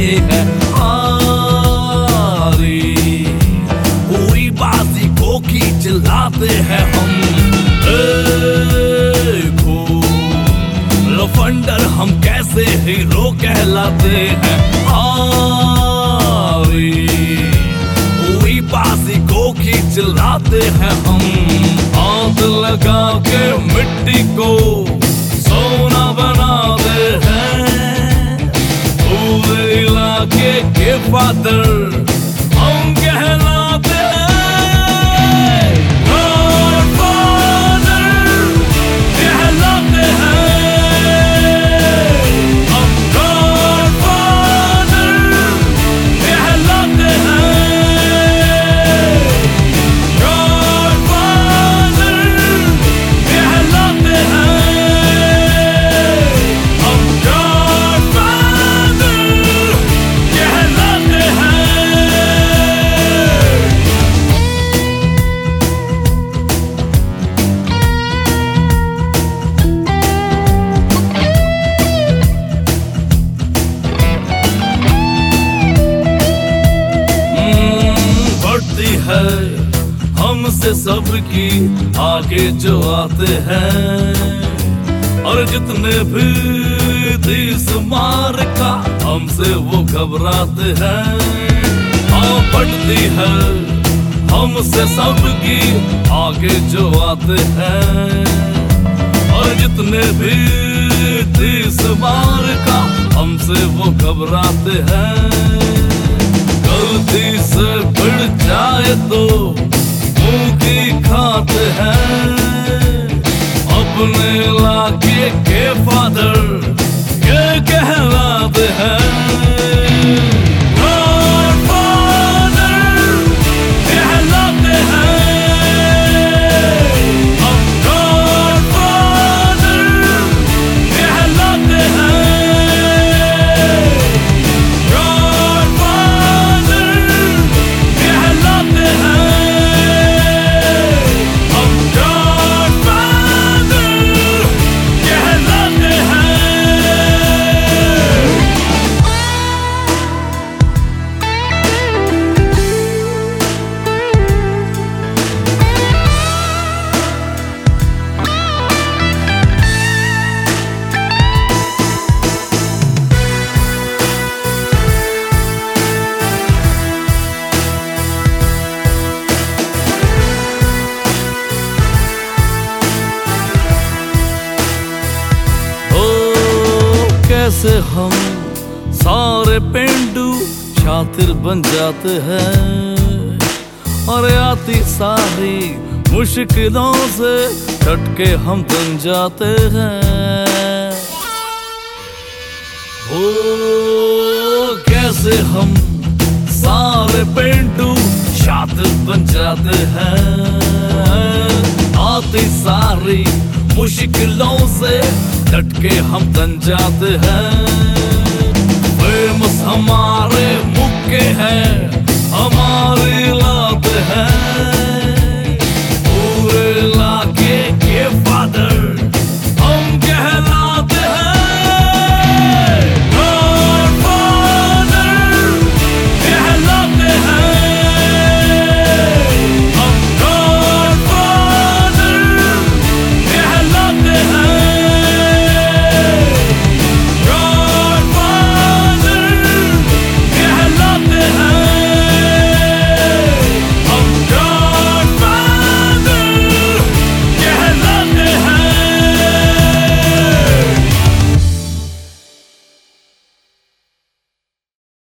है हारी। पूरी बाजी को खींच लाते हैं हम, देखो लफंडर हम कैसे हीरो कहलाते हैं हारी। पूरी बाजी को खींच लाते हैं हम, हाथ लगा के मिट्टी को सोना बनाते हैं। पूरे इलाके के फादर हम कहलाते हैं, गॉडफादर कहलाते हैं हम, गॉडफादर कहलाते हैं, गॉडफादर कहलाते हैं हम, गॉडफादर कहलाते हैं। बढ़ती है हमसे सबकी आगे जो आते हैं, और जितने भी तीस मार का हमसे वो घबराते हैं। हाँ बढ़ती है हमसे सबकी आगे जो आते हैं, और जितने भी तीस मार का हमसे वो घबराते हैं। गलती से बढ़ जाए तो मुंह की खाते हैं, अपने इलाके के फादर ये कहलाते हैं। गॉडफादर कहलाते हैं हम, गॉडफादर कहलाते हैं, गॉडफादर कहलाते हैं हम, गॉडफादर कहलाते हैं। कैसे हम सारे पेंडू शातिर बन जाते हैं, और आती सारी मुश्किलों से डट के हम बन जाते हैं। ओ कैसे हम सारे पेंडू शातिर बन जाते हैं, आती सारी मुश्किलों से डट के हम बन जाते हैं। फेमस हमारे मुक्के हैं, हमारी लाते हैं,